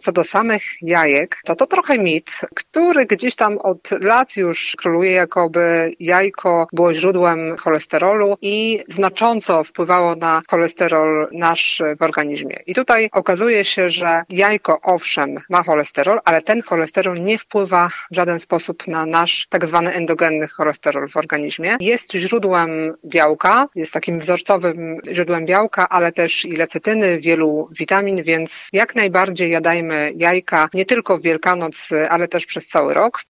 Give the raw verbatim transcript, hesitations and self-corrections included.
Co do samych jajek, to to trochę mit, który gdzieś tam od lat już króluje, jakoby jajko było źródłem cholesterolu i znacząco wpływało na cholesterol nasz w organizmie. I tutaj okazuje się, że jajko owszem ma cholesterol, ale ten cholesterol nie wpływa w żaden sposób na nasz tak zwany endogenny cholesterol w organizmie. Jest źródłem białka, jest takim wzorcowym źródłem białka, ale też i lecytyny, wielu witamin, więc jak najbardziej jadajmy jajka nie tylko w Wielkanoc, ale też przez cały rok.